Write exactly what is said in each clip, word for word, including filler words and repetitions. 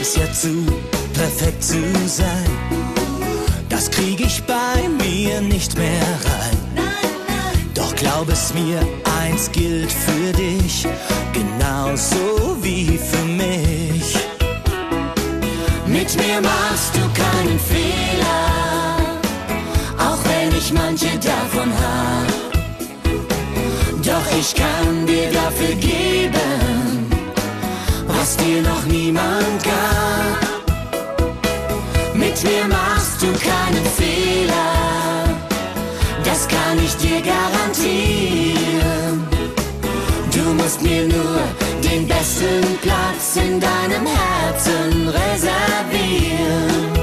gib's ja zu, perfekt zu sein, das krieg ich bei mir nicht mehr rein. Doch glaub es mir, eins gilt für dich, genauso wie für mich. Mit mir machst du keinen Fehler, auch wenn ich manche davon hab. Doch ich kann dir dafür geben, was dir noch niemand gab. Mit mir machst du keinen Fehler, das kann ich dir garantieren. Du musst mir nur den besten Platz in deinem Herzen reservieren.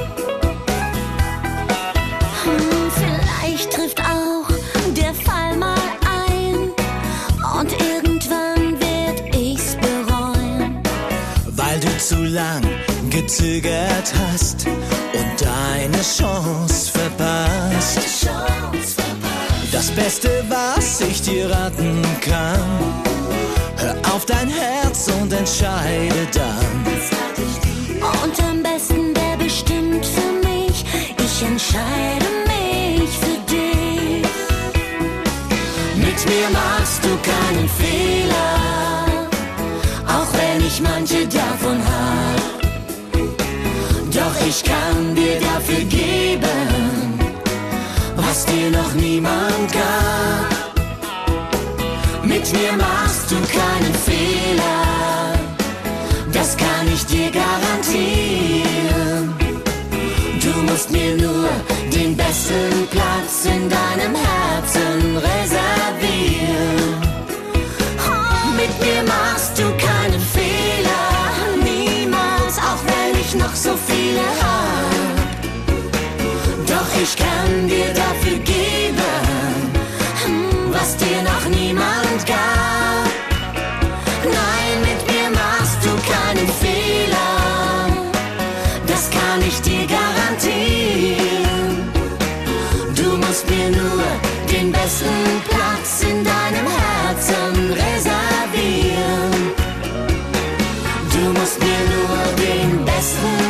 Hm, vielleicht trifft auch der Fall mal ein und irgendwann werd ich's bereuen. Weil du zu lang gezögert hast und deine Chance verpasst. Deine Chance verpasst. Das Beste, was ich dir raten kann, hör auf dein Herz und entscheide dann. Und am besten der bestimmt für mich, ich entscheide mich für dich. Mit mir machst du keinen Fehler, auch wenn ich manche davon hab. Doch ich kann dir dafür geben, was dir noch niemand gab. Mit mir machst du keinen Fehler, das kann ich dir garantieren. Du musst mir nur den besten Platz in deinem Herzen reservieren. Mit mir machst du keinen Fehler, niemals, auch wenn ich noch so viele hab. Doch ich kann dir dafür geben, was dir noch niemand gab. Nein, mit mir machst du keinen Fehler, das kann ich dir garantieren. Du musst mir nur den besten Platz in deinem Herzen reservieren. Du musst mir nur den besten